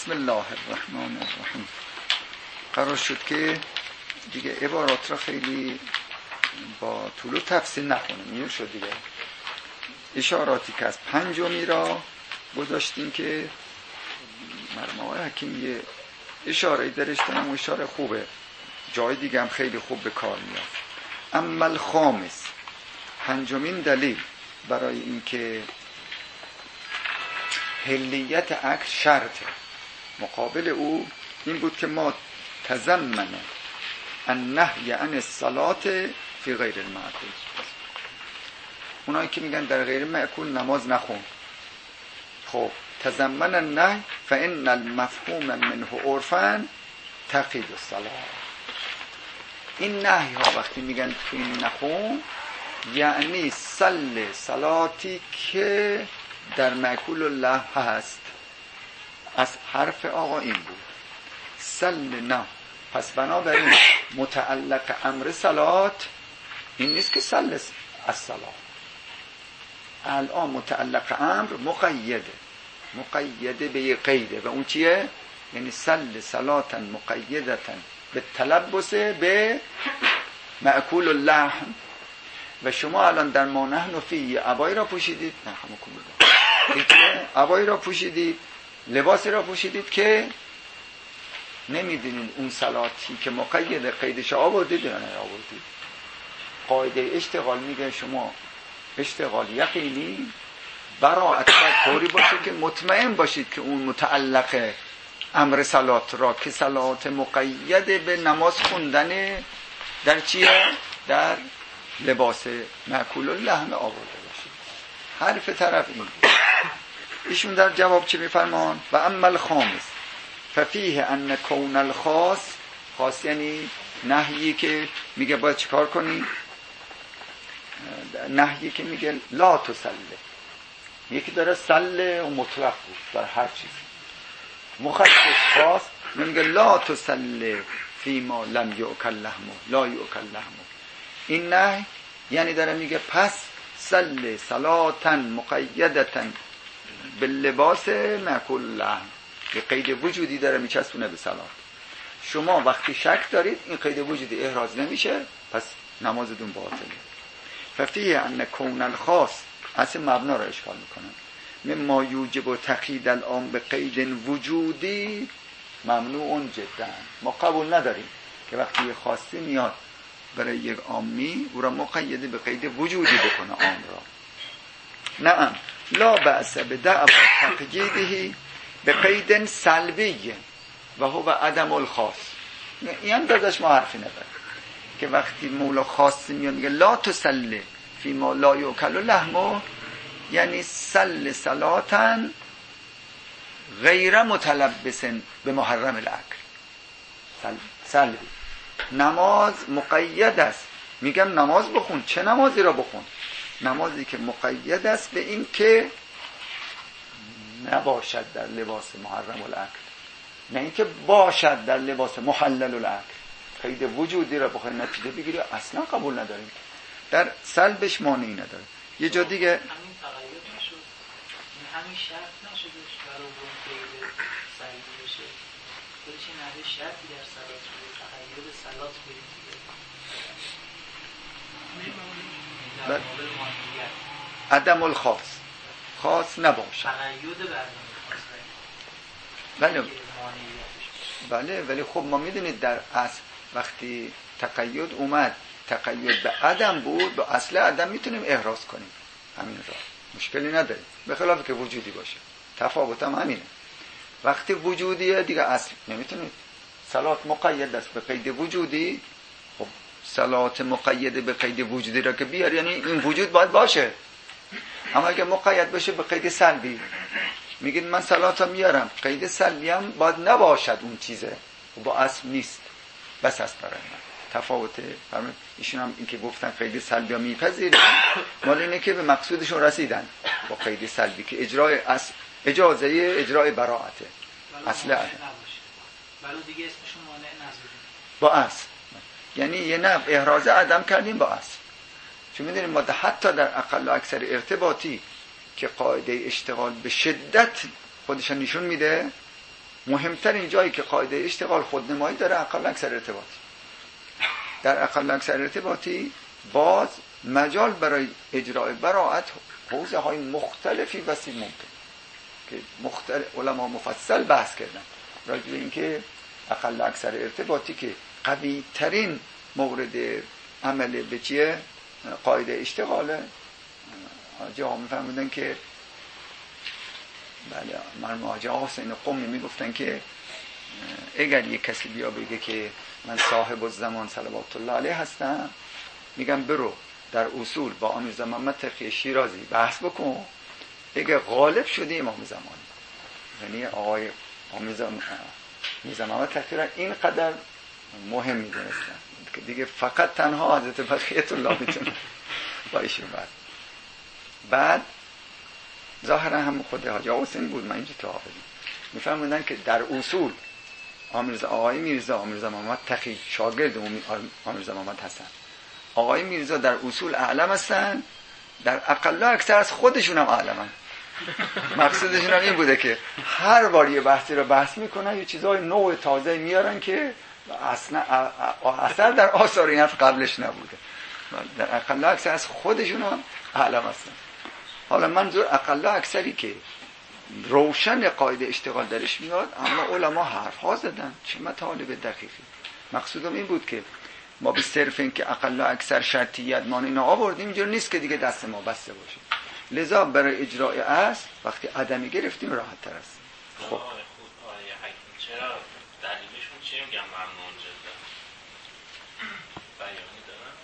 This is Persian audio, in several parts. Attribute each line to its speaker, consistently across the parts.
Speaker 1: بسم الله الرحمن الرحیم. قرار شد که دیگه عبارات را خیلی با طول و تفصیل نخونیم، میر شد دیگه. اشاراتی که از پنجمی را گذاشتیم که مرحوم آقای حکیم یه اشاره درش دارم و اشاره خوبه، جای دیگه هم خیلی خوب به کار میاد. اما الخامس، پنجمین دلیل برای اینکه حلیت عقل شرطه، مقابل او این بود که ما تضمن النهی عن الصلاة فی غیر المعقول. اونایی که میگن در غیر معقول نماز نخون، خب تضمن النهی فان المفهوم منه عرفا تقید الصلاة. این نهی ها وقتی میگن تو این نخون یعنی صلاتی که در معقول الله هست. از حرف آقا این بود نه. پس بنابراین متعلق امر صلات این نیست که الصلاة. الان متعلق امر مقیده به یه قیده و اون چیه؟ یعنی صلاتا مقیدتا به تلبس به معقول الله. و شما الان در ما نحن فی عبایی را پوشیدید، نه همون عبایی را پوشیدید، لباسی را پوشیدید که نمیدونید اون صلاتی که مقید قیدش آوردید یا نه آوردید. قاعده اشتغال میگه شما اشتغال یقینی براعت باید طوری باشه که مطمئن باشید که اون متعلق امر صلات را که صلات مقید به نماز خوندن در چیه؟ در لباس معقول الله آورده باشید. حرف طرف این. ایشون در جواب چی میفرمان؟ و اما الخامس ففیه ان کون الخاص، خاص یعنی نهیی که میگه باید چیکار کنی؟ نهیی که میگه لا تسله. یکی داره سله و مطلق بود در هر چیز. مخصص خاص میگه لا تسله فیما لم یؤکل لحمه لا یؤکل لحمه. این نهی یعنی داره میگه پس صلاتا مقیدتا باللباس معقول لحم، یه قید وجودی داره میچسبونه به صلات. شما وقتی شک دارید این قید وجودی احراز نمیشه، پس نمازتون باطله. ففیه ان کون الخاص اصل مبنا رو اشکال میکنن. مما یوجب تقیید العام به قید وجودی ممنوع جدا. ما قبول نداریم که وقتی یه خاصی میاد برای یک عامی او را مقید به قید وجودی بکنه عام را. نعم لا بأس بدعوى تقییده به قید سلبی و هو عدم الخاص. این هم داداش ما حرفی نداره که وقتی مولا خاصی میاد میگه لا تسله فی ما لا یؤکل لحمه، یعنی صلاتا غیر متلبس به محرم الاکل. سلبی نماز مقید است. میگم نماز بخون. چه نمازی را بخون؟ نمازی که مقید است به این که نباشد در لباس محرم الاکل، نه اینکه باشد در لباس محلل الاکل. قید وجودی را بخوای نتیجه بگیری اصلا قبول نداریم. در سلبش مانعی نداره. یه جا دیگه
Speaker 2: همین تقید نشد، همین شرط نشد برای اون قید سلبی بشه. خودش نهی شرطی در صلات بود، تقید صلات بود.
Speaker 1: عدم الخاص، خاص نباشه.
Speaker 2: تقید
Speaker 1: بله بله، ولی خب ما میدونید در اصل وقتی تقید اومد تقید به عدم بود، به اصل عدم میتونیم احراز کنیم، همین را مشکلی نداریم، به خلاف که وجودی باشه. تفاوت هم همینه. وقتی وجودیه دیگه اصل نمیتونید. صلات مقید است به قید وجودی، خب صلات مقید به قید وجودی را که بیار یعنی این وجود باید باشه. اما اگه مقید بشه به قید سلبی، میگید من صلاتو میارم، قید سلبی هم باید نباشد اون چیزه، با اصل نیست. بس است برای من تفاوته. ایشون هم این که گفتن قید سلبی ها میپذیرن، مال اینه که به مقصودشون رسیدن با قید سلبی که اجرای اصل، اجازه اجرای براعته اصل عدم
Speaker 2: ولی دیگه اسمشون مانع نذاریم
Speaker 1: با اصل. یعنی یه نوع احراز عدم کردیم با اصل. چون میدونیم ما حتی در اقل و اکثر ارتباطی که قاعده اشتغال به شدت خودشان نشون میده، مهمترین جایی که قاعده اشتغال خودنمایی داره اقل اکثر ارتباطی. در اقل اکثر ارتباطی باز مجال برای اجرای براءت حوزه های مختلفی وسیع ممکن که علما مفصل بحث کردن راجع به اینکه اقل اکثر ارتباطی که قوی ترین مورد عمل به چیه قاعده اشتغاله. جا میفهمیدن که بله مرحوم حاجی حسین قمی میگفتن که اگر یک کسی بیا بگه که من صاحب الزمان صلوات الله علیه هستم، میگم برو در اصول با آمیز محمد تقی شیرازی بحث بکن، اگه غالب شدی امام زمانی، یعنی آقای آمیز محمد تقی را اینقدر مهم میدونستن که دیگه فقط تنها حضرت بقیت الله میتونه با ایشون بعد ظاهرا هم خود حاجی حسین بود، من اینجا تو حافظیم میفهموندن که در اصول آقای میرزا محمد تقی شاگرد آمیرزا محمد هستن، آقای میرزا در اصول اعلم هستن، در اقل اکثر از خودشون هم اعلمن. مقصودشون هم این بوده که هر بار یه بحثی رو بحث میکنن یه چیزای نوع تازه میارن که اصلا در آثار این حرف قبلش نبوده. در اقل اکثر از خودشون هم اعلم هستن. حالا منظور اقل اکثری که روشن قاعده اشتغال درش میاد، اما علما حرف ها زدن چه مطالب دقیقی. مقصودم این بود که ما به صرف این که اقل اکثر شرطیت ما اینا آوردیم اینجور نیست که دیگه دست ما بسته باشه، لذا برای اجرای اصل وقتی عدمی گرفتیم راحت تر است. خب
Speaker 3: آیه حکیم چرا دلیلشون چیه میگم ممنون جدا بیانی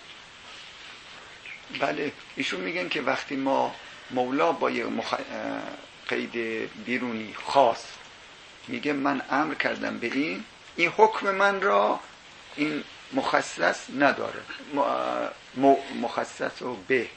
Speaker 3: دارن؟
Speaker 1: بله ایشون میگن که وقتی ما مولا با یه قید بیرونی خاص میگه من امر کردم به این حکم من را این مخصص نداره، مخصص و به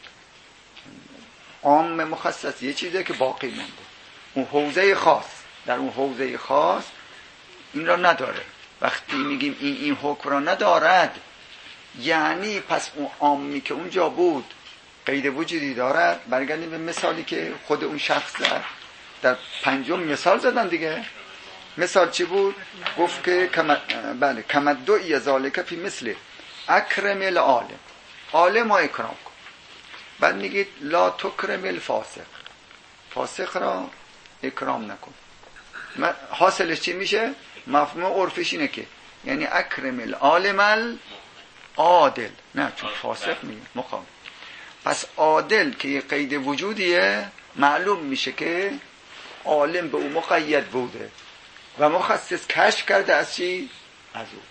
Speaker 1: عام مخصص یه چیزه که باقی مونده، اون حوزه خاص در اون حوزه خاص این را نداره. وقتی میگیم این حکم را ندارد یعنی پس اون عامی که اونجا بود قید وجودی دارد. برگردیم به مثالی که خود اون شخص زد، در پنجم مثال زدن دیگه. مثال چی بود؟ گفت که بله کمدعی ذالک فی مثل اکرم العالم، عالم را اکرام کن. بعد میگید لا تکرم الفاسق، فاسق را اکرام نکن. حاصلش چی میشه؟ مفهوم عرفش اینه که یعنی اکرم العالم العادل، نه چون فاسق میگه مقام. پس عادل که یه قید وجودیه، معلوم میشه که عالم به او مقید بوده و مخصص کشف کرده از چی؟ از او.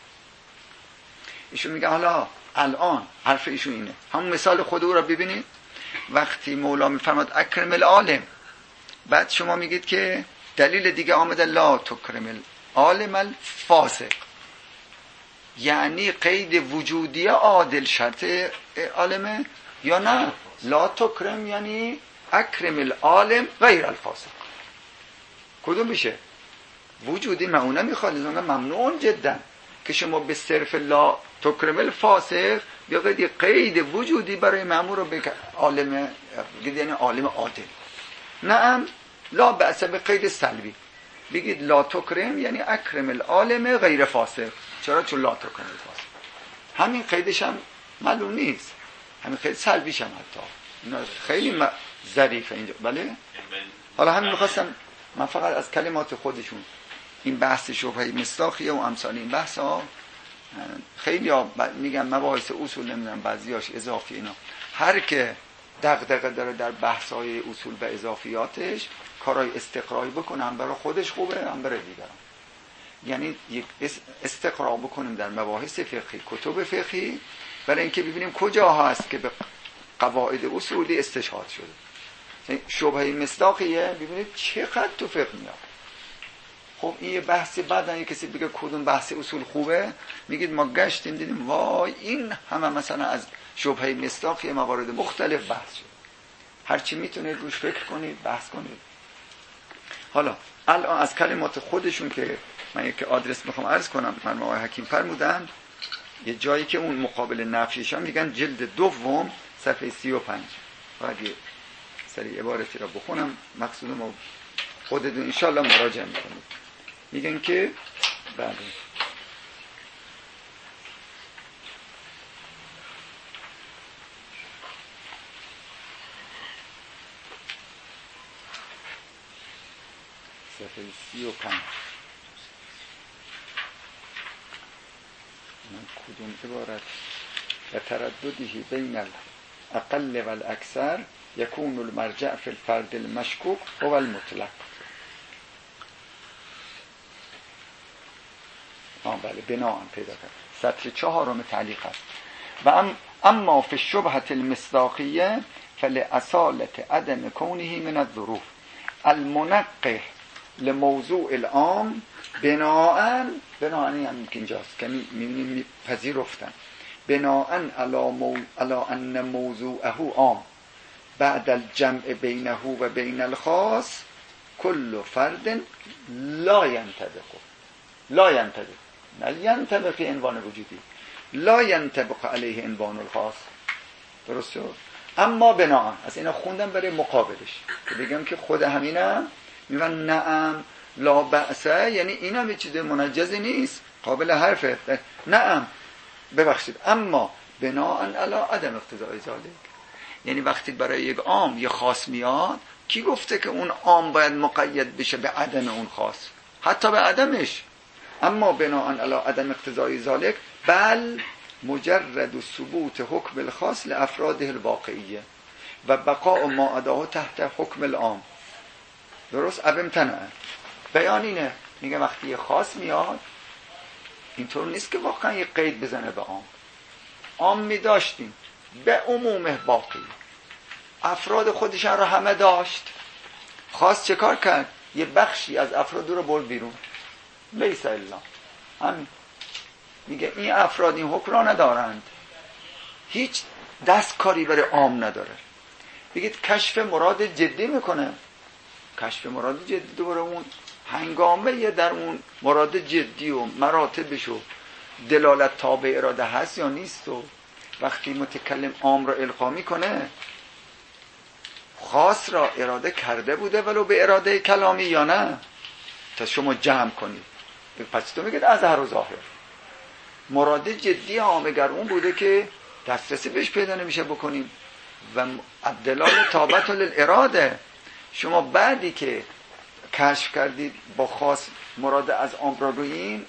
Speaker 1: ایشون میگه حالا الان حرف ایشون اینه، همون مثال خود او را ببینید. وقتی مولا میفرماد اکرم العالم، بعد شما میگید که دلیل دیگه آمده لا تکرم العالم الفاسق، یعنی قید وجودی عادل شرط عالمه یا نه؟ لا تکرم یعنی اکرم العالم غیر الفاسق. کدوم میشه؟ وجودی معونه میخواد، ممنون جدا که شما به صرف لا تکرم الفاسق یا قید وجودی برای مأمور رو به عالم، یعنی عالم عادل. نعم لا بأس به قید سلبی، بگید لا تکرم یعنی اکرم العالم غیر فاسق. چرا؟ چون لا تکرم الفاسق همین قیدش هم معلوم نیست، همین قید سلبیش هم حتی خیلی ظریفه اینجا. بله حالا همین میخواستم من فقط از کلمات خودشون این بحث شبهه مصداقیه و امثال این بحث ها خیلی ها میگن مباحث اصول نمیدونم بعضیاش اضافی، اینا هر که دغدغه داره در بحث های اصول و اضافیاتش کارهای استقرایی بکنه، هم برای خودش خوبه هم برای دیگران. یعنی یک استقرا بکنیم در مباحث فقهی، کتب فقهی، برای اینکه ببینیم کجا هست که به قواعد اصولی استشهاد شده. شبهه مصداقیه ببینید چقدر تو فقه میاد. خب این یه بحث بعدن کسی بگه کدوم بحث اصول خوبه، میگید ما گشتیم دیدیم وای این همه مثلا از شبهه مصداقی موارد مختلف بحث شد. هرچی میتونید روش فکر کنید، بحث کنید. حالا الان از کلمات خودشون که من یک آدرس میخوام عرض کنم، من آقای حکیم فرمودن یه جایی که اون مقابل نفیش هم میگن جلد دوم صفحه 35. باید یه سری عبارتی را بخونم، مقصودم خودتون انشاءالله مراجعه میکنید. میگن که بله صفحه 35 من کدوم عبارت و ترددی بین الاقل و الاکثر یکون المرجع فی الفرد المشکوک هو المطلق. بله بناء پیدا کرد. سطر 4 تعلیق هست. و اما فی الشبهة المصداقیه فلأصالة عدم کونه من الظروف المنقح لموضوع العام بناء هم که اینجاست که میبینیم پذیرفتن بناء علی ان موضوعه عام بعد الجمع بینه و بین الخاص كل فرد لا ينطبق عنوان وجودی لا ينطبق علیه عنوان الخاص. درست شد؟ اما بناء از اینا خوندم برای مقابلش که بگم که خود همینم میگن نعم لا بأسه، یعنی اینم یه چیز منجزی نیست قابل حرفه. نعم ببخشید اما بناء علی عدم اقتضاء ذالک، یعنی وقتی برای یک عام یه خاص میاد کی گفته که اون عام باید مقید بشه به عدم اون خاص، حتی به عدمش. اما بناء علی عدم اقتضاء ذالک بل مجرد ثبوت حکم الخاص لافراده الواقعیه و بقاء ما اداه تحت حکم العام. درست؟ ابمتنع بیان اینه، میگه وقتی یه خاص میاد اینطور نیست که واقعا یه قید بزنه به عام. عام میداشتیم به عموم باقی افراد خودشان رو همه داشت، خاص چه کار کرد؟ یه بخشی از افراد رو برد بیرون. لیس الا همین، میگه این افراد این حکم را ندارند، هیچ دستکاری برای عام نداره. بگید کشف مراد جدی میکنه، کشف مراد جدی دوباره اون هنگامه در اون مراد جدی و مراتبش و دلالت تابع اراده هست یا نیست و وقتی متکلم عام را القا میکنه خاص را اراده کرده بوده ولو به اراده کلامی یا نه، تا شما جمع کنید. پس تو میگید از هر و ظاهر مراد جدی عام اگر اون بوده که دسترسی بهش پیدا نمیشه بکنیم و دلال تابع للاراده. شما بعدی که کشف کردید با خاص مراد از عام را رویین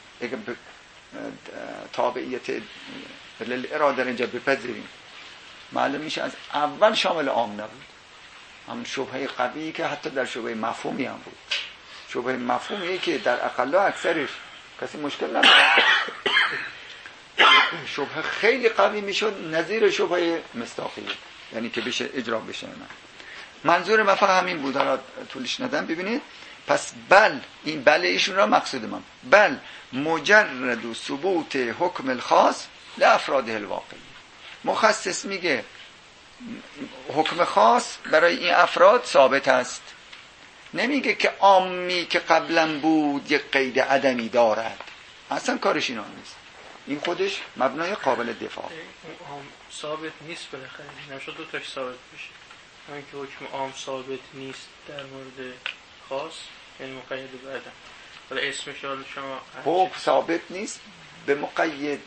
Speaker 1: تابعیت للاراده اینجا بپذیریم، معلوم میشه از اول شامل عام نبود. هم شبهه قوی که حتی در شبهه مفهومی هم بود. شبهه مفهومیه که در اقل و اکثرش کسی مشکل نداره، شبهه خیلی قوی میشد نظیر شبهه مصداقیه، یعنی که بشه اجرا بشه. منظور مفهوم همین بود، حالا طولش ندم. ببینید پس بل، این بل ایشون را مقصود من، بل مجرد ثبوت حکم الخاص لافراده الواقعی. مخصص میگه حکم خاص برای این افراد ثابت است، نمیگه که عامی که قبلا بود یک قید عدمی دارد، اصلا کارش اینا نیست. این خودش مبنای قابل دفاع.
Speaker 4: عام ثابت نیست، بالاخره نمیشه دو تاش ثابت بشه. همین که حکم عام ثابت نیست در مورد خاص یعنی مقید به عدم، ولی اسمش حالا شما
Speaker 1: حکم ثابت نیست به مقید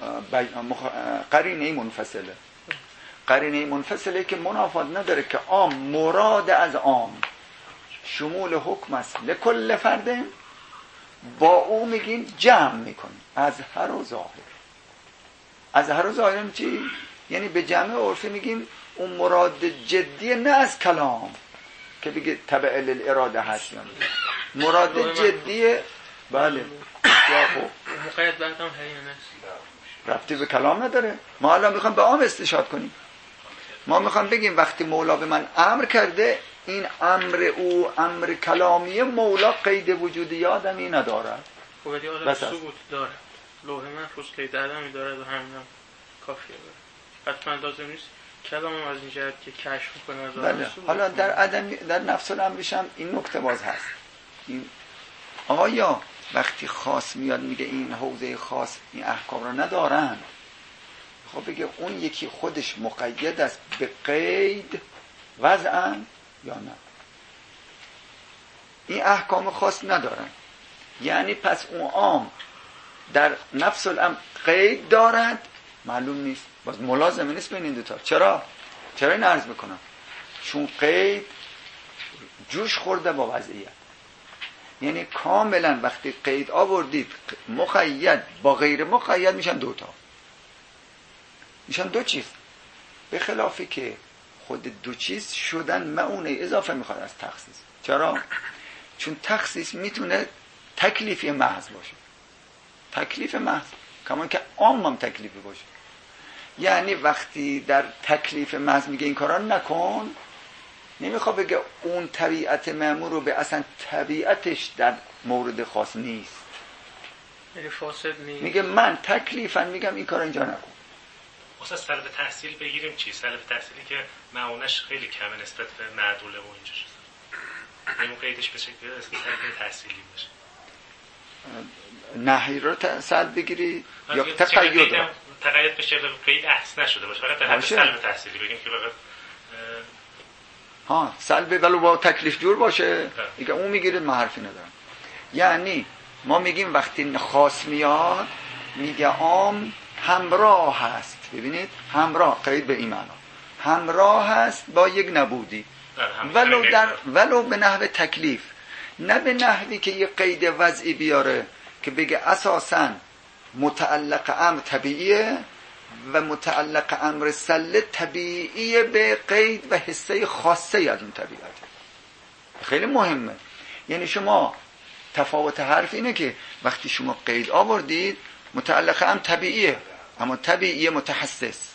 Speaker 1: قرینه منفصله. قرینه منفصله که منافات نداره که عام مراد از عام شمول حکم است لکل فرد، با او میگیم جمع میکنیم از هر و ظاهر. از هر و ظاهر چی؟ یعنی به جمع عرفی میگیم اون مراد جدی نه از کلام که بگه تبع للاراده هست، یعنی مراد جدیه. بله یا خب
Speaker 4: مقید بعدم هیانه است،
Speaker 1: ربطی به کلام نداره. ما الان میخوام به عام استشهاد کنیم، ما میخوام بگیم وقتی مولا به من امر کرده این امر او امر کلامی، مولا قید وجودی آدمی ندارد.
Speaker 4: خب ولی آدم ثبوت داره، لوح محفوظ قید عدمی داره و همین هم کافیه. حتما لازم نیست کلام از این جهت که کشف کنه.
Speaker 1: بله. حالا در عدم در نفس الامرش هم این نکته باز هست. این آیا وقتی خاص میاد میگه این حوزه خاص این احکام رو ندارن، خب بگه اون یکی خودش مقید است به قید وضعن یا نه؟ این احکام خاص ندارن، یعنی پس اون عام در نفس الامر قید دارد، معلوم نیست، باز ملازمه نیست بین این دوتا. چرا این عرض میکنم؟ چون قید جوش خورده با وضعیت. یعنی کاملا وقتی قید آوردید مقید با غیر مقید میشن دوتا، میشن دو چیز، به خلافی که خود دو چیز شدن معونه اضافه میخواد از تخصیص. چرا؟ چون تخصیص میتونه تکلیفی محض باشه، تکلیف محض، کمان که عام هم تکلیفی باشه. یعنی وقتی در تکلیف محض میگه این کارا نکن، نمیخواد بگه اون طبیعت مأمور رو به اصلا طبیعتش در مورد خاص نیست،
Speaker 4: یعنی فاسد نیست.
Speaker 1: میگه من تکلیفاً میگم این کارا اینجا نکن.
Speaker 5: مثلا سلب تحصیل بگیریم چی؟ سلب تحصیلی که معونش خیلی کمه نسبت به معدوله و اینجا شده، نمون قیدش بشه که اسم سلب تحصیلی بشه.
Speaker 1: نهی رو سلب بگیری یا تقید رو؟
Speaker 5: تقید بشه قید احس نشده باشه، فقط در حد سلب تحصیلی بگیم که فقط
Speaker 1: سلب ولو با تکلیف جور باشه دیگه، اون میگیره، من حرفی ندارم. یعنی ما میگیم وقتی خاص میاد میگه عام همراه هست، ببینید همراه، قید به این معنا همراه هست با یک نبودی، ولو به نحو تکلیف، نه به نحوی که یک قید وضعی بیاره که بگه اساساً متعلق امر طبیعیه و متعلق امر سله طبیعیه به قید و حصه خاصه از اون طبیعت. خیلی مهمه. یعنی شما تفاوت حرف اینه که وقتی شما قید آوردید متعلق امر طبیعیه، اما طبیعیه متحسس،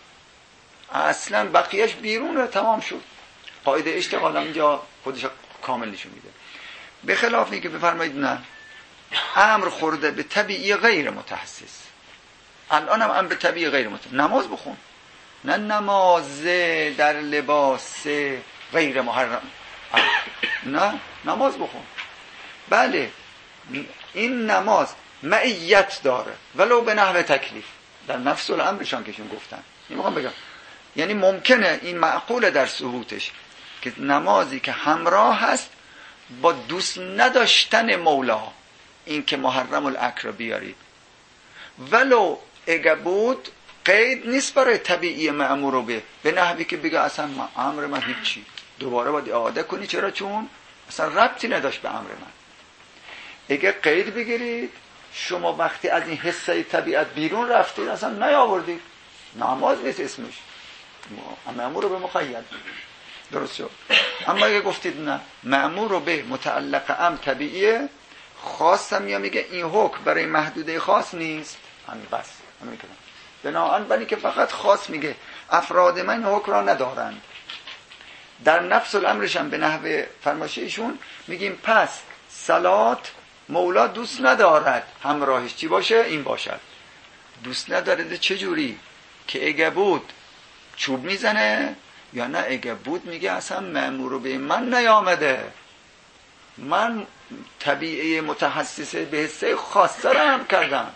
Speaker 1: اصلا بقیهش بیرونه، تمام شد. قاعده اشتغال هم اینجا خودش کامل نشون میده. به خلاف اینکه بفرمایید نه، امر خورده به طبیعی غیر متحسس، الان هم امر به طبیعی غیر متحسس، نماز بخون، نه نماز در لباس غیر محرم، نه نماز بخون. بله این نماز معیت داره ولو به نحو تکلیف، در نفس الامرشان کهشون گفتن. این میخوام بگم یعنی ممکنه این معقوله در ثبوتش که نمازی که همراه هست با دوست نداشتن مولا، این که محرم الاکل بیارید، ولو اگه بود قید نیست برای طبیعی مأمور رو به نحوی که بگه اصلا امر من هیچی، دوباره باید اعاده کنی. چرا؟ چون اصلا ربطی نداشت به امر من. اگه قید بگیرید شما وقتی از این حصه طبیعت بیرون رفتید اصلا نیاوردید، نماز نیست اسمش، مأمور رو به مقید، درست شد. اما اگه گفتید نه مأمور رو به متعلق امر طبیعیه، خاصم یا میگه این حکم برای محدوده خاص نیست، همین بس، همین کلام. بنابراین بنی که فقط خاص میگه افراد من حکم را ندارند، در نفس الامرش هم به نحو فرمایششون میگیم پس صلات مولا دوست ندارد همراهش چی باشه؟ این باشد. دوست ندارد چجوری؟ که اگه بود چوب میزنه، یا نه اگه بود میگه اصلا مأمور به من نیامده، من طبیعه متحسسه به حصه خاصه را هم کردم،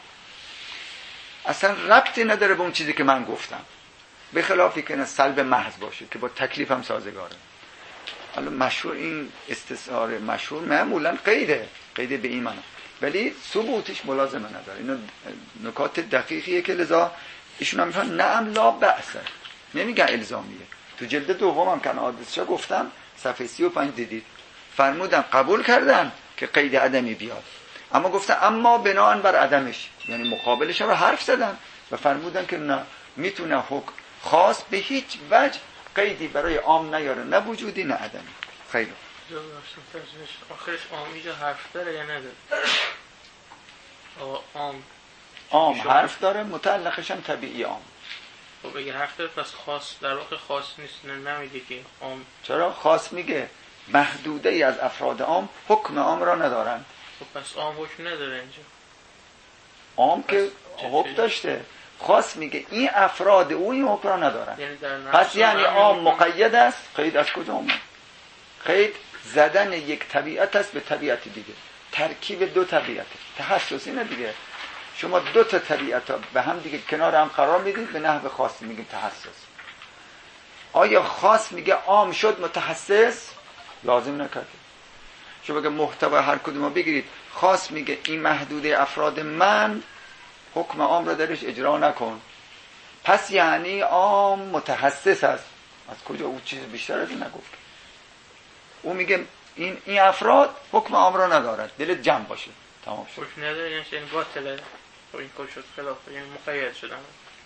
Speaker 1: اصلا ربطی نداره به اون چیزی که من گفتم، به خلافی که نه سلب محض باشه که با تکلیف هم سازگاره. حالا مشهور این استثار مشهور معمولا قیده به این معنی، ولی ثبوتش ملازمه نداره. اینا نکات دقیقیه که لذا ایشون هم میفهمن نعم لا بأس، نمیگن الزامیه. تو جلد دوم هم کنه حادثه گفتم صفحه 35 دیدید، فرمودن قبول کردن که قید عدمی بیاد، اما گفتن اما بناء بر عدمش، یعنی مقابلش رو حرف زدن و فرمودن که نه، میتونه حکم خاص به هیچ وجه قیدی برای عام نیاره، نه وجودی نه عدمی. خیلی
Speaker 4: آخرش عامی حرف داره یا نداره؟
Speaker 1: عام حرف داره، متعلقش هم طبیعی عام.
Speaker 4: خب اگه حرف داره پس خاص در واقع خاص نیست، نمیگه که عام.
Speaker 1: چرا؟ خاص میگه محدوده ای از افراد عام حکم عام را ندارن.
Speaker 4: خب پس عام حکم نداره اینجا.
Speaker 1: عام که حکم داشته، خاص میگه این افراد او این حکم را ندارن. پس یعنی عام مقید است. قید از کجا اومد؟ قید زدن یک طبیعت است به طبیعت دیگه، ترکیب دو طبیعت، تحسس اینه دیگه. شما دو تا طبیعت به هم دیگه کنار هم قرار میدید، به نحو خاصی میگیم تحسس. آیا خاص میگه عام شد متحسس؟ لازم نکرده. شما بگه محتوا هر کدوم رو بگیرید خاص میگه این محدوده افراد من حکم عام رو درش اجرا نکن. پس یعنی عام متخصص است. از کجا او چیز بیشتر از این نگفت؟ او میگه این افراد حکم عام را ندارد، دلت جمع باشه، تمام شد.
Speaker 4: حکم نداره یعنی باطله. خب این کار شد خلاف، یعنی مقید شدن.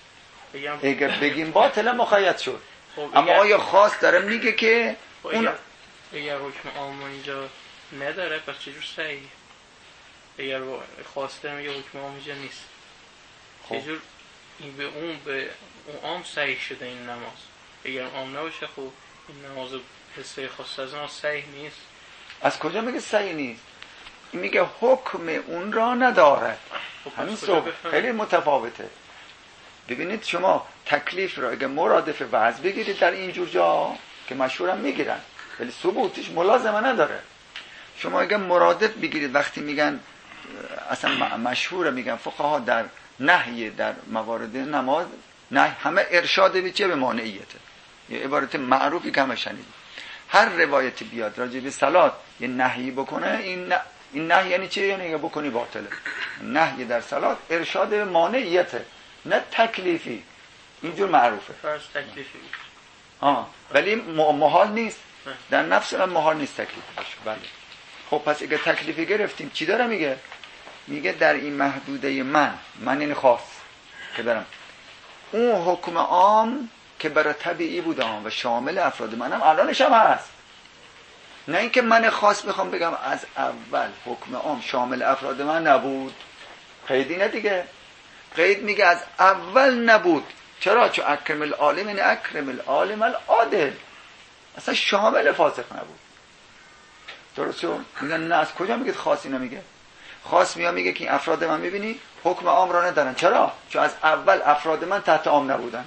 Speaker 1: اگر بگیم باطله مقید شد.
Speaker 4: خب
Speaker 1: اما آیا خاص داره میگه که اون
Speaker 4: اگر حکم عام اینجا نداره پس چجور صحیح؟ اگر خواسته میگه حکم عام اینجا نیست، چجور این به اون عام صحیح شده این نماز؟ اگر عام نباشه خب این نماز حسه خاص از ما صحیح نیست.
Speaker 1: از کجا میگه صحیح نیست؟ این میگه حکم اون را ندارد. همین صبح خیلی متفاوته. ببینید شما تکلیف را اگه مرادف وضع بگیرید در اینجور جا که مشهورم میگیرن ولی ثبوتش ملازمه نداره. شما اگه مرادف بگیرید وقتی میگن اصلا مشهوره، میگن فقها در نهی در موارد نماز نه همه ارشاد به چه؟ به مانعیته. یه عبارت معروفی که همه شنیدید. هر روایتی بیاد راجع به صلات یه نهی بکنه، این نهی یعنی چه؟ یعنی بکنی باطله. نهی در صلات ارشاد به مانعیته نه تکلیفی. اینجور معروفه.
Speaker 4: فرض تکلیفی.
Speaker 1: ولی محال نیست. در نفس من محال نیست تکلیفی باشه. بله. خب پس اگه تکلیفی گرفتیم چی داره میگه؟ میگه در این محدوده من این خاص که دارم اون حکم عام که برای طبیعی بوده و شامل افراد منم الانش هم هست. نه اینکه من خاص میخوام بگم از اول حکم عام شامل افراد من نبود. قیدی نه دیگه. قید میگه از اول نبود. چرا؟ چون اکرم العالم یعنی اکرم العالم العادل، اصلا شامل فاسق نبود. درست شد؟ میگن نه از کجا میگه خاص؟ اینا میگه خاص میگه که این افراد من میبینی حکم عام را ندارن. چرا؟ چون از اول افراد من تحت عام نبودن.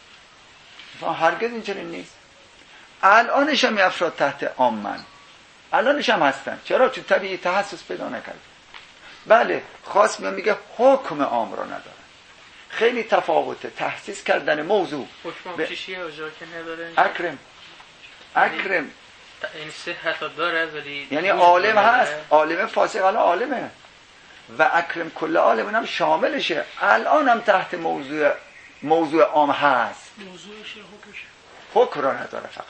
Speaker 1: هرگز این چنین نیست. الانش هم افراد تحت عام من الانش هم هستن. چرا؟ چون طبیعی تحسس پیدا نکرد. بله خاص میگه حکم عام را ندارن. خیلی تفاوته تحسیس کردن موضوع.
Speaker 4: حکم چیشیه اجا که نداره؟
Speaker 1: اکرم
Speaker 4: یعنی صحت داره ولی
Speaker 1: یعنی عالم هست. عالم فاسق الان عالمه و اکرم کل عالم هم شاملشه. الان هم تحت موضوع عام هست.
Speaker 2: موضوعش
Speaker 1: حکم را نداره، فقط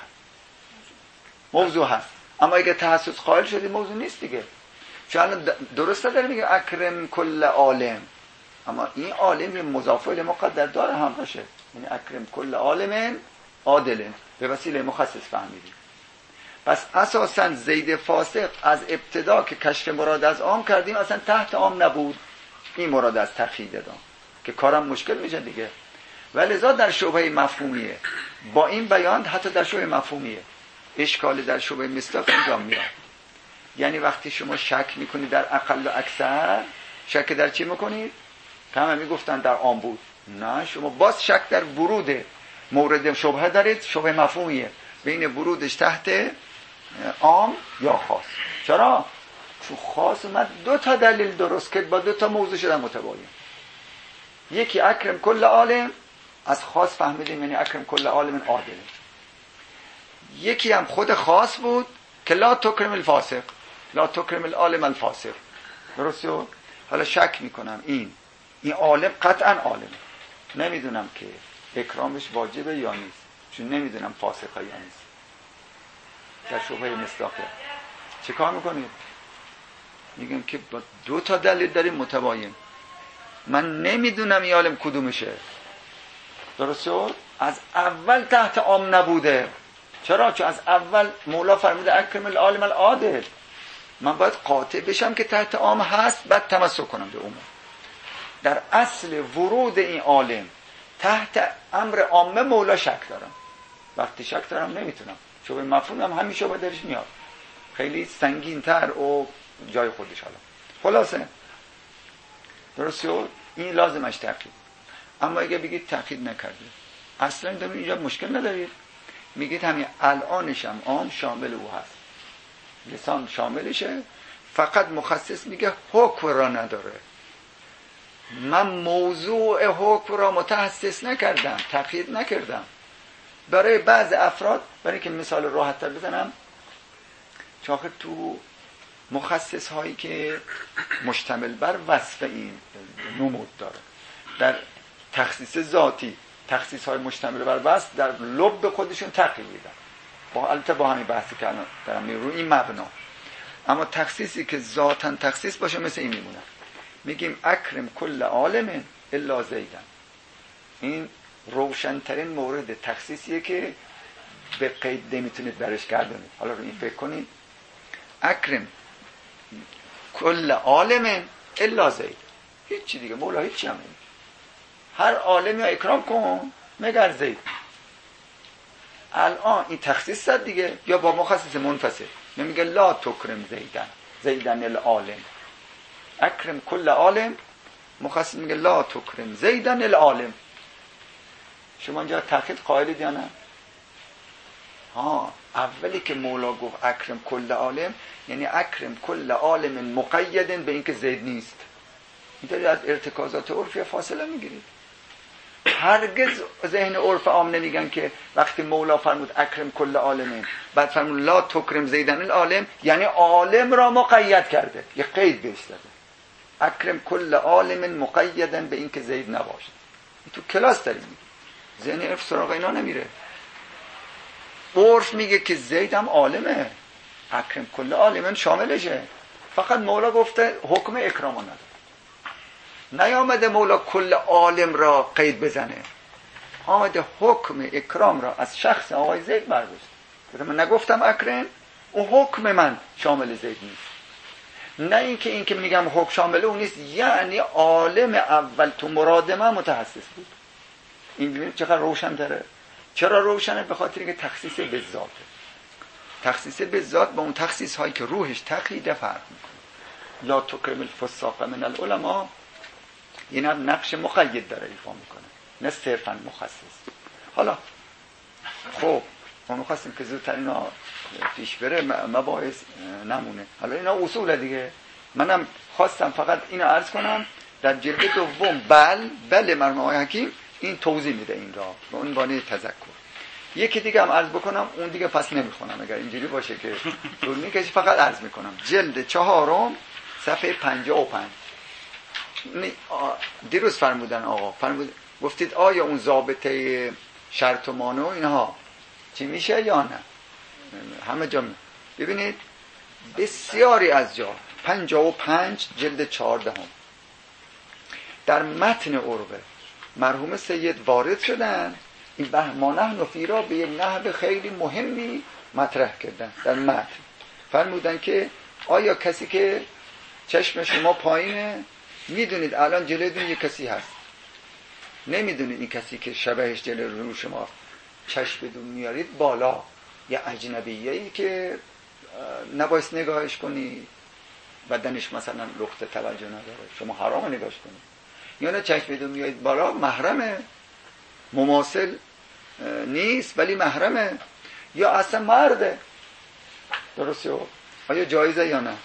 Speaker 1: موضوع هست. اما اگه تحسس قائل شدی موضوع نیست دیگه. چون درسته داره میگه اکرم کل عالم، اما این عالم یه مضاف الیه مقدر داره هم باشه. یعنی اکرم کل عالم عادل به وسیله مخصص فهمیدیم. پس اساسا زید فاسق از ابتدا که کشف مراد از عام کردیم اصلا تحت عام نبود. این مراد از تقیید دادم که کارم مشکل میشه دیگه. ولذا در شبهه مفهومیه با این بیان، حتی در شبهه مفهومیه اشکال در شبهه مصداق انجام میاد. یعنی وقتی شما شک میکنید در اقل و اکثر، شک در چی میکنید؟ همه میگفتن در عام بود. نه، شما باز شک در ورود مورد شبهه دارید. شبهه مفهومیه بین ورودش تحت عام یا خاص. چرا؟ چون خاص اومد دو تا دلیل درست کرد با دو تا موضوع شدن متباین. یکی اکرم کل عالم، از خاص فهمیدیم یعنی اکرم کل عالم عادل. یکی هم خود خاص بود که لا تکرم الفاسق، لا تکرم العالم الفاسق. درست شد؟ حالا شک میکنم این عالم قطعا عالمه، نمیدونم که اکرامش واجبه یا نیست، چون نمیدونم فاسقه یا نیست. در شبهه مصداقیه چه کار میکنید؟ میگم که با دو تا دلیل داریم متباین، من نمیدونم این عالم کدومشه. درست شد؟ از اول تحت عام نبوده. چرا؟ چون از اول مولا فرموده اکرم العالم العادل. من باید قاطع بشم که تحت عام هست، بعد تمسک کنم به عموم. در اصل ورود این عالم تحت امر عامه مولا شک دارم. وقتی شک دارم نمیتونم. شبه مفهوم هم همین شبه درش میاد، خیلی سنگین‌تر و جای خودش. حالا خلاصه درست شد؟ این لازمش تأکید. اما اگه بگید تأکید نکرده اصلا در اینجا مشکل ندارید، میگید همین الانش هم عام شامل او هست، لسان شاملشه، فقط مخصص میگه حکم را نداره. من موضوع حکم را متخصص نکردم، تأکید نکردم. برای بعض افراد، برای که مثال راحت تر بزنم، چون تو مخصص هایی که مشتمل بر وصف این نمود داره. در تخصیص ذاتی تخصیص های مشتمل بر وصف در لب خودشون تقییدن، البته با همین بحثی که الان دارم روی این مبنا. اما تخصیصی که ذاتاً تخصیص باشه مثل این میمونه، میگیم اکرم کل عالم الا زیدن. این روشنترین مورد تخصیصیه که به قید نمیتونید برش گردونید. حالا رو این فکر کنید، اکرم کل عالم الا زید، هیچی دیگه مولا هیچی هم نمید. هر عالمی اکرام کن مگر زید. الان این تخصیص زد دیگه، یا با مخصص منفصل نمیگه لا تکرم زیدن العالم، اکرم کل عالم، مخصص میگه لا تکرم زیدن العالم. شما اینجا تأکید قائلید یا نه؟ اولی که مولا گفت اکرم کل عالم یعنی اکرم کل عالم مقیدن به اینکه زید نیست. اینطوری از ارتکازات عرفی فاصله میگیرید. هرگز ذهن عرف عام نمیگن که وقتی مولا فرمود اکرم کل عالمین بعد فرمود لا تکرم زیدن العالم یعنی عالم را مقید کرده، یه قید بهش داده. اکرم کل عالم مقیدن به اینکه زید نباشه. این تو کلاس داریم، ذهن عرف سراغ اینا نمیره. عرف میگه که زید هم عالمه، اکرم کل عالمین شاملشه، فقط مولا گفته حکم اکرام نداره. نیامده مولا کل عالم را قید بزنه، آمده حکم اکرام را از شخص آقای زید برداشت. من نگفتم اکرم، اون حکم من شامل زید نیست. نه این که میگم حکم شامل اون نیست، یعنی عالم اول تو مراد من متخصص بود. این ببینید چقدر روشن داره. چرا روشنه؟ به خاطر اینکه تخصیص به ذاته. تخصیص به ذات با اون تخصیص هایی که روحش تقییده فرق میکنه. لا تکرم الفساق من العلماء، این هم نقش مقید داره ایفا میکنه، نه صرفا مخصص. حالا خب ما میخواستیم که زودتر اینا پیش بره، مباحث نمونه. حالا اینا اصوله دیگه. منم خواستم فقط اینو عرض کنم. در جلد دوم بل مرحوم آقای حکیم این توضیح میده این را به عنوان تذکر. یکی دیگه هم عرض بکنم، اون دیگه پس نمیخونم اگر اینجوری باشه که طول میکشه، فقط عرض میکنم. جلد 4 صفحه 55. دیروز فرمودن آقا، گفتید آیا اون ضابطه شرط و مانع و اینها چی میشه یا نه؟ همه جا ببینید بسیاری از جا 55 جلد 14 در متن عروه مرحوم سید وارد شدن، این بهمانه نفی را به یک نحو خیلی مهمی مطرح کردن. در متن فرمودن که آیا کسی که چشم شما پایینه، میدونید الان جلوتون یک کسی هست، نمیدونید این کسی که شبهش جلو رو شما چشم بدون میارید بالا، یه اجنبیه‌ای که نباید نگاهش کنی، بدنش مثلا لخت توجه نداره، شما حرام نگاهش کنید. یا نه چشم بدون میارید بالا، محرمه، مماثل نیست ولی محرمه، یا اصلا مرده. درسته؟ آیا جایزه یا نه؟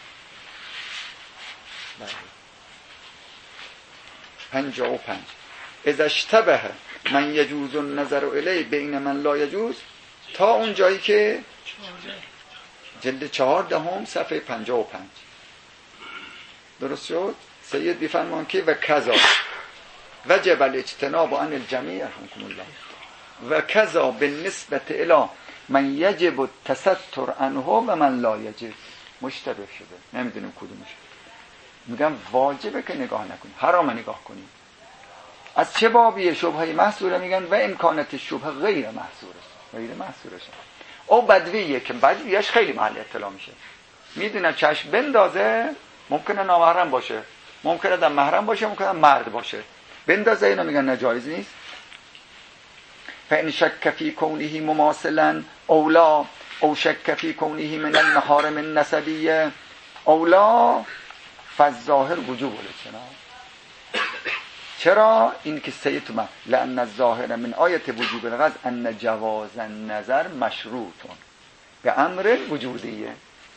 Speaker 1: 55 اذا اشتبه من یجوز النظر الیه بین من لا یجوز، تا اون جایی که جلد 14 صفحه 55. درست شد؟ سید بیفرمان که و کذا وجب الاجتناب عن الجمیع رحمكم الله و کذا بالنسبه الی من یجب التستر عنه و من لا یجب. مشتبه شده، نمیدونیم کدومش. میگم واجبه که نگاه نکنی، حرام نگاه کنی. از چه بابیه؟ شبهه محصوره. میگن و امکانت شبهه غیر محصوره او بدویه که بدویش خیلی محل اطلاع میشه. میدونه چشم بندازه، ممکنه نامحرم باشه، ممکنه در محرم باشه، ممکنه مرد باشه، بندازه. اینا میگن نجایز نیست. فان شک فی کونه مماثلا اولا او شک فی کونه من المحارم النسبیه اولا فالظاهر وجوب الاجتناب. چرا؟ این که سید من لان الظاهر من آیت وجوب الغض ان جواز النظر مشروط به امر وجودیه.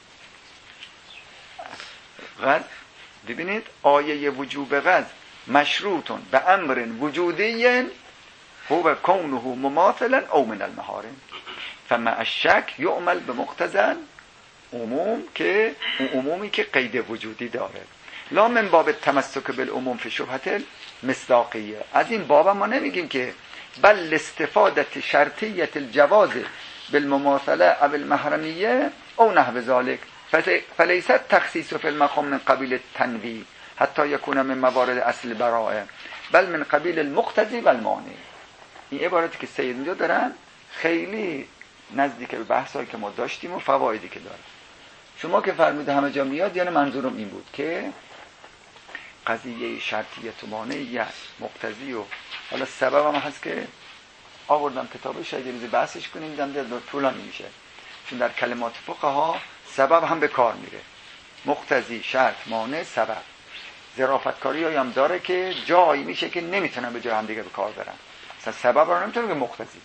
Speaker 1: غض ببینید آیه وجوب غض مشروط به امر وجودی هو کونه مماثلا او من المحارم فمع الشک یعمل بمقتضى عموم که اون عمومی که قید وجودی داره. لا من باب تمسک بالعموم فی شبهة مصداقیه. از این باب ما نمیگیم که بل استفادت شرطیت الجواز بالمماثله او المحرمیه او نحو ذلك فلیست تخصیص فی المقام من قبیل التنویع حتی یکون من موارد اصل براءه بل من قبیل المقتضی و المانع. این عبارتی که سید اینجا دارن خیلی نزدیک به بحثایی که ما داشتیم و فوایدی که داره. شما که فرمود همه جا میاد، یعنی منظورم این بود که قضیه شرطیت و مانعیت مقتضی و حالا سبب هم هست که آوردم کتاب شاید یه روزی بحثش کنیم، دیدم طولانی میشه، چون در کلمات فقها سبب هم به کار میره. مقتضی، شرط، مانع، سبب. ظرافتکاری هم داره که جایی میشه که نمیتونن به جای هم دیگه به کار برن. مثلا سبب رو نمیتونه بگه مقتضی،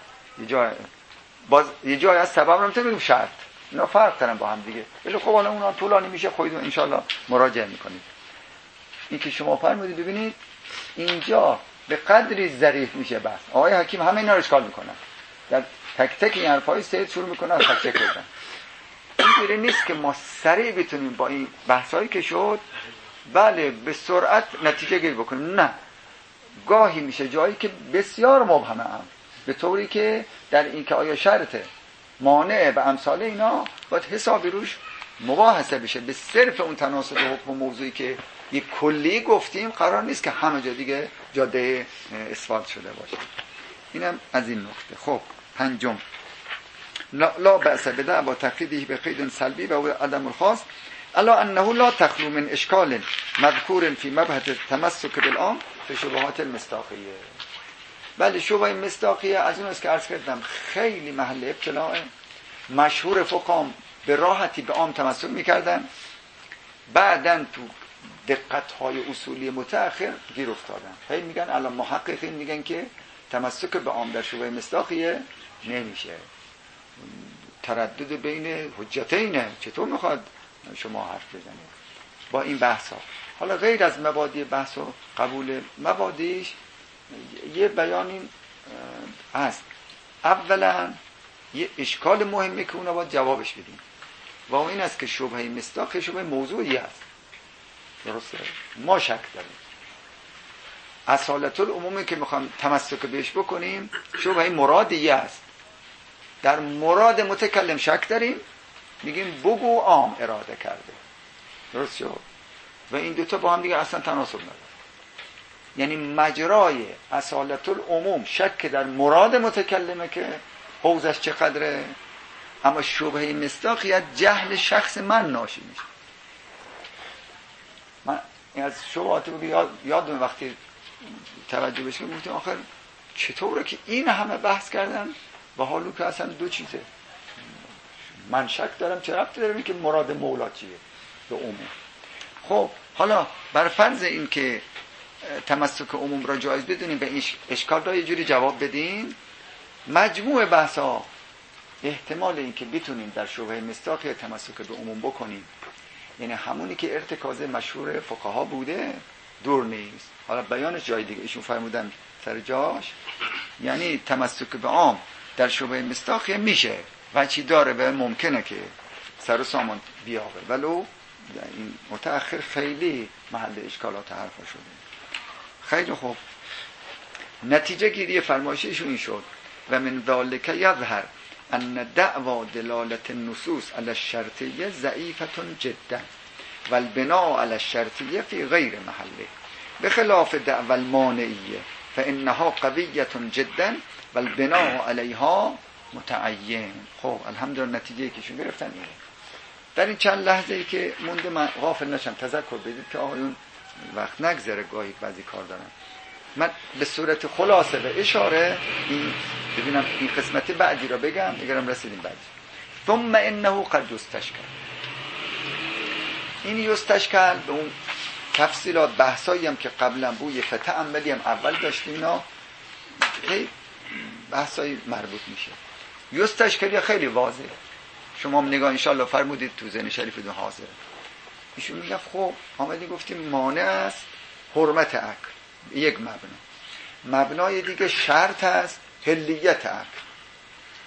Speaker 1: یه جای از سبب رو نمیتونه بگه شرط. اینا فرق دارن با هم دیگه. ولی خب حالا اونها طولانی میشه، خودتون ان شاءالله مراجعه میکنید. این که شما فرمودید ببینید اینجا به قدری ظریف میشه بحث. آقای حکیم همه اینا رو اشکال میکنن. در تک تک این حرفای سید شروع میکنن تک تک کردن. اینجوری نیست که ما سریع بتونیم با این بحثایی که شد بله به سرعت نتیجه گیری بکنیم. نه، گاهی میشه جایی که بسیار مبهمه هم، به طوری که در این که آیا شرطه مانع و امثال اینا باید حسابی روش مباحثه بشه. به صرف اون تناسب حکم و موضوعی که یک کلی گفتیم قرار نیست که همه جا دیگه جاده اسفالت شده باشه. اینم از این نکته. خب پنجم، لا بأس بدعوی تقییده به قید سلبی و عدم الخاص الا انه لا تخلو من اشکال مذکور فی مبحث التمسک بالعام فی شبهات المصداقیه. بله، شبهه مصداقیه از اون است که عرض کردم خیلی محل ابتلاء. مشهور فقهام به راحتی به عام تمسک میکردن، بعدن تو دقت‌های اصولی متأخر گیر افتادن. خیلی میگن الان محققین میگن که تمسک به عام در شبهه مصداقیه نمیشه، تردد بین حجتینه، چطور میخواد شما حرف بزنید با این بحثا. حالا غیر از مبادی بحث و قبول مبادیش یه بیانی هست. اولا یه اشکال مهمی که اونا باید جوابش بدیم و این است که شبهه مصداق شبهه موضوعی است. درسته؟ ما شک داریم. اصالت العمومی که میخوام تمسک بهش بکنیم شبهه مرادی است. در مراد متکلم شک داریم، میگیم بگو عام اراده کرده. درست شد؟ و این دوتا با هم دیگه اصلا تناسب نداره. یعنی مجرای اصالت العموم شک در مراد متکلمه که حوزش چقدره، اما شبهه مصداقیت جهل شخص من ناشی میشه. من از شبهات بود یادم وقتی توجه بشه گفتم آخر چطوره که این همه بحث کردن و حالو که اصلا دو چیزه. من شک دارم چه ربطی داره که مراد مولا چیه به عموم. خب حالا بر فرض این که تمسک عموم را جایز بدونیم به این اشکال را یه جوری جواب بدیم، مجموع بحثا احتمال این که بتونیم در شبهه مصداق تمسک به عموم بکنیم، یعنی همونی که ارتکاز مشهور فقها بوده، دور نیست. حالا بیانش جای دیگه ایشون فرمودن سر جاش، یعنی تمسک به عام در شبهه مصداق میشه و چی داره و ممکنه که سر و سامان بیابه، ولو این متأخر خیلی محل اشکالات حرفا شده. خیلی خوب، نتیجه گیری فرمایششون این شد و من ذالک یظهر ان دعوا دلالت النصوص علی الشرطیه ضعیفه جدا و البناء علی الشرطیه فی غیر محله بخلاف دعوا المانعیه فانها قویه جدا و البناء علیها متعین. خب الحمدلله نتیجه که شون گرفتن اینه. در این چند لحظه ای که مونده من غافل نشم تذکر بدید که آقایون وقت نگذره، گاهی بعضی کار دارن. من به صورت خلاصه و اشاره این ببینم این قسمت بعدی را بگم اگرم رسیدیم بعدی. ثم انه قد یستشکل، این یستشکل به اون تفصیلات بحثایی هم که قبلا بود یه فتح عملی هم اول داشتیم، اینا بحثایی مربوط میشه. یستشکل خیلی واضحه، شما هم نگاه انشاءالله فرمودید تو ذهن شریف دو حاضره. ایشون میگه خب آمدی گفتیم مانع است حرمت عقل، یک مبنا. مبنای دیگه شرط است حلیت عقل.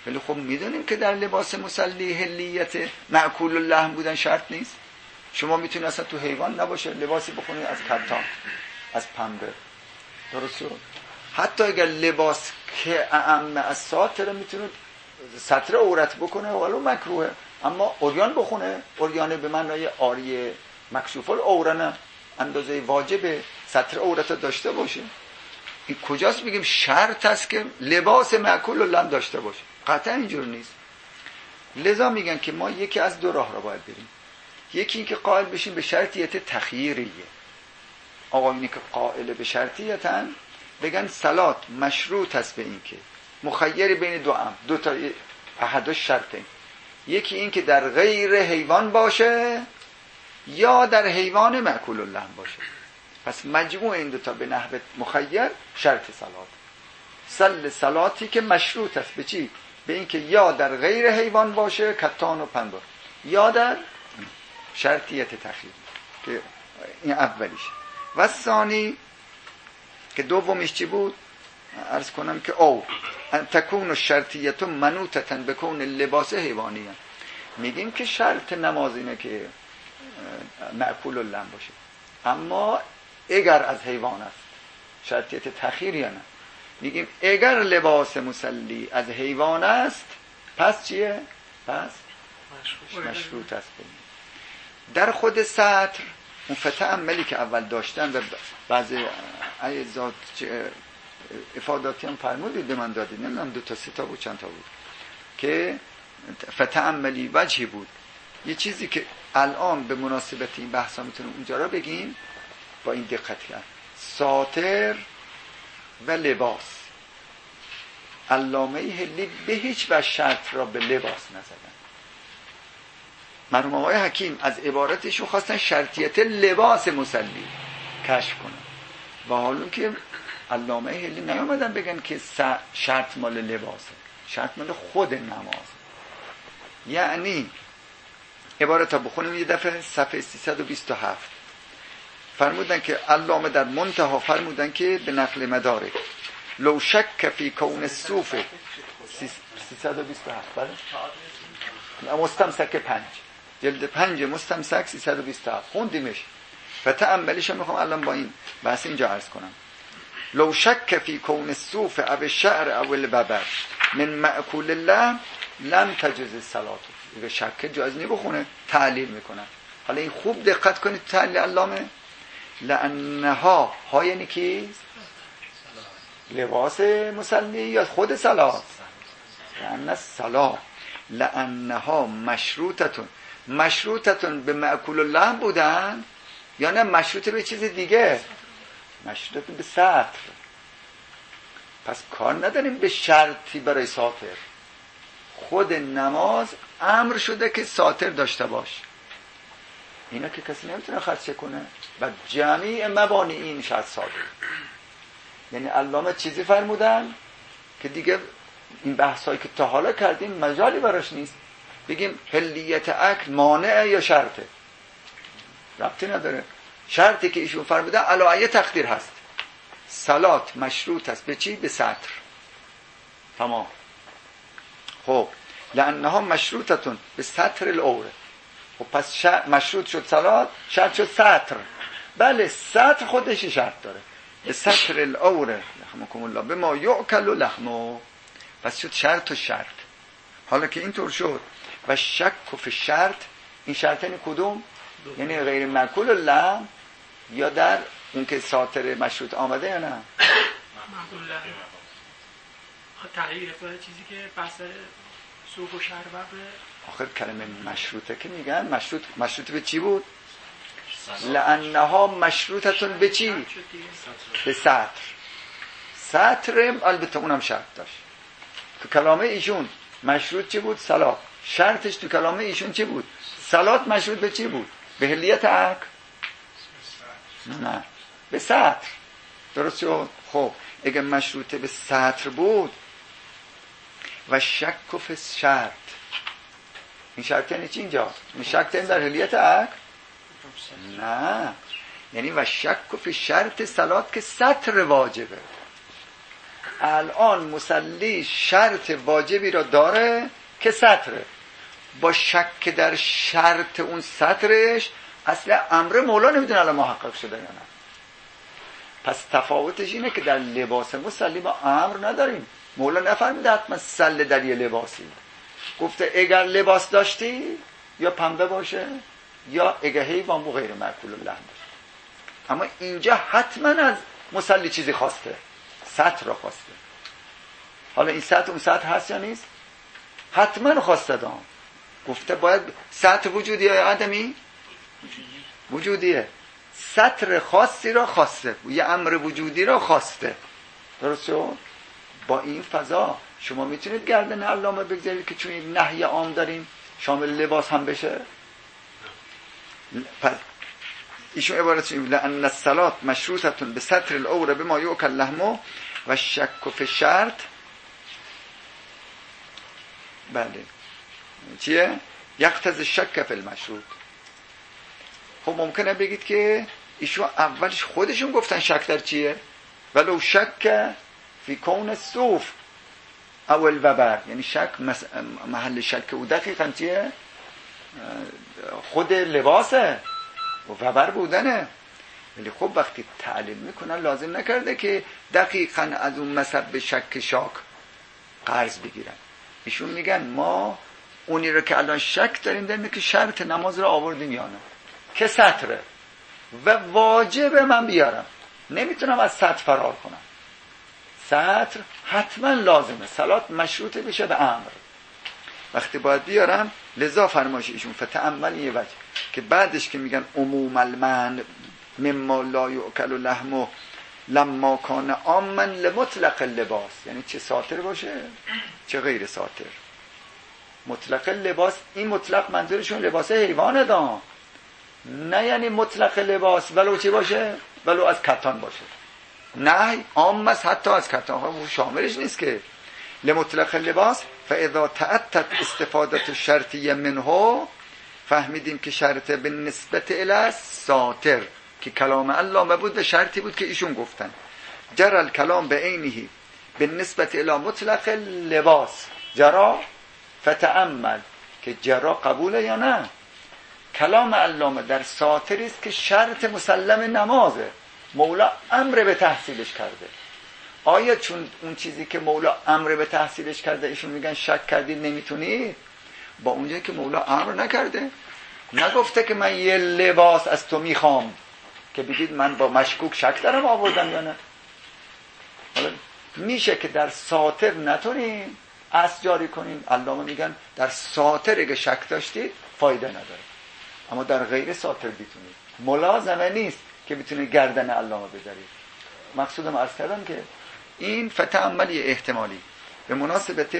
Speaker 1: ولی خب میدونیم که در لباس مصلی حلیت معکول اللحم بودن شرط نیست. شما میتونید اصلا تو حیوان نباشه لباسی بخونید از کتان، از پنبه، درسته؟ حتی اگر لباس که اعم از ساتر میتونید ستر عورت بکنه ولو مکروهه، اما عریان بخونه، عریان به معنای عاری مکشوف العورنه، اندازه واجب ستر عورت داشته باشه. این کجاست میگیم شرط است که لباس معکول اللحم داشته باشه؟ قطعا اینجور نیست. لذا میگن که ما یکی از دو راه را باید بریم. یکی این که قائل بشیم به شرطیت تخییریه. آقایونی که قائل به شرطیتن بگن صلات مشروط است به این که مخیر بین دو تا احد شرطه. یکی این که در غیر حیوان باشه یا در حیوان معکول اللحم باشه. پس مجموع این دو تا به نحو مخیر شرط صلات. صلاتی که مشروط است به چی؟ به این که یا در غیر حیوان باشه کتان و پنبه، یا در شرطیت تخییر که این اولیش. و ثانی که دومیش چی بود؟ عرض کنم که او ان تکون الشرطیت منوطه بکون لباس حیوانی. میگیم که شرط نماز اینه که معکول اللحم باشه، اما اگر از حیوان است شرطیت تخییر یا نه. میگیم اگر لباس مصلی از حیوان است پس چیه؟ پس مشروط است. در خود سطر اون فتعملی که اول داشتن و بعضی ایزاد افاداتی هم فرمودید به من دادید، نمیدونم 2 تا 3 تا بود چند تا بود که فتعملی وجهی بود. یه چیزی که الان به مناسبت این بحثا میتونیم اونجا را بگیم با این دقت کرد. ساتر و لباس، علامه حلی به هیچ وجه شرط را به لباس نزدن. مرحوم آقای حکیم از عبارتشون خواستن شرطیت لباس مصلی کشف کنن، و حالا که علامه حلی نیامدن بگن که شرط مال لباسه، شرط مال خود نماز. یعنی عبارت ها بخونیم یه دفعه صفحه 327 فرمودن که علامه در منتها فرمودن که به نقل مدارک لو شک فی کون الصوف 327 بله مستمسک 5 جلد 5 مستمسک 327 خوندیمش و تأملش میخوام الان با این بحث اینجا عرض کنم. لو شک فی کون الصوف او الشعر او الببر من مأکول اللحم لم تجوز الصلاة. اگه شک جایز نی بخونه تعلیل میکنن. حالا این خوب دقت کنید تعلیل علامه. لانها ها یعنی کی؟ لباس مصلی یا خود صلات؟ لان الصلاه لانها مشروطتون به مأکول اللحم بودن یا نه مشروط به چیز دیگه؟ مشروط به سطر. پس کار نداریم به شرطی برای ساتر. خود نماز امر شده که ساتر داشته باش. اینا که کسی نمیتونه خدشه کنه و جمیع مبانی این شرط صادر. یعنی علامه چیزی فرمودن که دیگه این بحثایی که تا حالا کردیم مجالی براش نیست. بگیم حلیت اکل مانع یا شرطه، ربطی نداره. شرطی که ایشون فرمودن علایه تقدیر هست. صلات مشروط است به چی؟ به سطر. تمام. خب لانها مشروطتون به سطر العوره. خب پس مشروط شد صلات، شرط شد سطر. بله سطر خودش شرط داره. به سطر العوره رحمکم الله به ما یؤکل لحمه. پس شد شرط و شرط. حالا که اینطور شد و شک فی شرط، این شرط یعنی کدوم؟ یعنی غیر مأکول اللحم یا در اون که ساتر مشروط آمده یا نه؟
Speaker 2: مأکول اللحم. تغییر چیزی که بحث سوق و شربت.
Speaker 1: آخر کلمه مشروطه که میگن مشروط به چی بود؟ لانها مشروطتون به چی؟ به سطر. سطر البته اونم شرط داشت. تو کلامه ایشون مشروط چی بود؟ صلات. شرطش تو کلامه ایشون چی بود؟ صلات مشروط به چی بود؟ به حلیت عقل؟ نه، به سطر. درست شد؟ خب اگه مشروط به سطر بود و شک فی شرط، این شرط یعنی چی اینجا؟ این شک در حلیت عقل؟ نه، یعنی و شک فی شرط صلات که سطر واجبه. الان مصلی شرط واجبی را داره که سطره، با شک در شرط اون سطرش اصل امر مولا نمیدونه الان محقق شده یا نه. پس تفاوتش اینه که در لباس مصلی ما امر نداریم. مولا نفرمیده حتما سله در یه لباسی، گفته اگر لباس داشتی یا پنبه باشه یا اگه حیوان و غیر مأکول اللحم باشه. اما اینجا حتما از مصلی چیزی خواسته، سطر را خواسته. حالا این سطر اون سطر هست یا نیست؟ حتما خواسته دام. گفته باید سطر وجودیه یا عدمی؟ وجودیه. سطر خاصی را خواسته، یه امر وجودی را خواسته. درست شد؟ با این فضا شما میتونید گردن علامه بگذارید که چون این نهی عام داریم شامل لباس هم بشه. پس ایشون عبارتش این بوده ان الصلاة مشروطه به ستر العوره بما یؤکل لحمه و شک فی شرط. بله چیه؟ یقتضی شک فی المشروط. خب ممکنه بگید که ایشون اولش خودشون گفتن شک در چیه؟ ولو شک فی کون صوف او الوبر، یعنی شک محل شک او دقیقا چیه؟ خود لباسه و وبر بودنه. ولی خب وقتی تعلیم میکنن لازم نکرده که دقیقا از اون مذهب به شک شاک قرض بگیرن. ایشون میگن ما اونی رو که الان شک داریم در اینه که شرط نماز رو آوردیم یا نه که سطره و واجب من بیارم، نمیتونم از سطر فرار کنم. سطر حتما لازمه، صلات مشروطه بشه به امر، وقتی باید بیارم. لذا فرمایش ایشون فتأمل یه وجه که بعدش که میگن عموم المن مما لا یؤکل لحمه لما کان عاما لمطلق اللباس، یعنی چه ساتر باشه چه غیر ساتر. مطلق لباس، این مطلق منظورشون لباس حیوانه دا، نه یعنی مطلق لباس ولو چی باشه، ولو از کتان باشه. نه عام است حتی از کتان ها شاملش نیست که. لمطلق لباس فاذا تأتت استفاده شرطیه منه، فهمیدیم که شرط به نسبت الی ساتر که کلام علامه بود به شرطی بود که ایشون گفتن جرى الکلام به عینه به نسبت الی مطلق لباس جرا فتأمل که جرا قبوله یا نه. کلام علامه در ساتری است که شرط مسلم نمازه، مولا امر به تحصیلش کرده. آیا چون اون چیزی که مولا امر به تحصیلش کرده ایشون میگن شک کردید نمیتونید؟ با اونجایی که مولا امر نکرده، نگفته که من یه لباس از تو میخوام که بگید من با مشکوک شک دارم آوردم یا نه. حالا میشه که در ساتر نتونیم اصل جاری کنیم. علامه میگن در ساتر اگه شک داشتید فایده نداره، اما در غیر ساتر بیتونید. ملازمه نیست که بتونید گردن علامه بذارید. مقصودم عرض کردم که این فتأملی احتمالی به مناسبت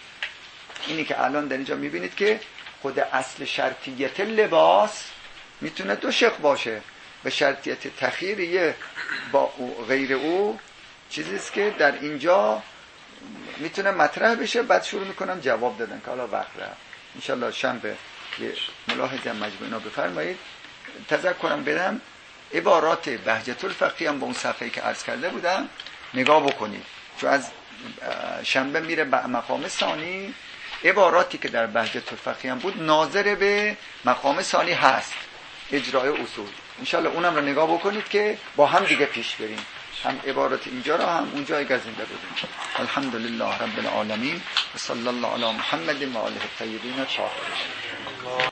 Speaker 1: اینی که الان در اینجا میبینید که خود اصل شرطیت لباس میتونه دو شق باشه. به شرطیت تخیریه با غیر او چیزیست که در اینجا میتونه مطرح بشه. بعد شروع میکنم جواب دادن که حالا وقت رفت. انشالله شنبه یه ملاحظه مجموعینا بفرمایید. تذکرم بدم عبارات بهجت الفقیه هم با اون صفحه‌ای که عرض کرده بودم نگاه بکنید، چون از شنبه میره به مقام ثانی. عباراتی که در بهجت الفقیه هم بود ناظر به مقام ثانی هست، اجرای اصول. انشالله اونم رو نگاه بکنید که با هم دیگه پیش بریم، هم عبارت اینجا را هم اونجا گزیده بودیم. الحمدلله رب العالمین و صلی الله علی محمد و آله الطیبین الطاهرین.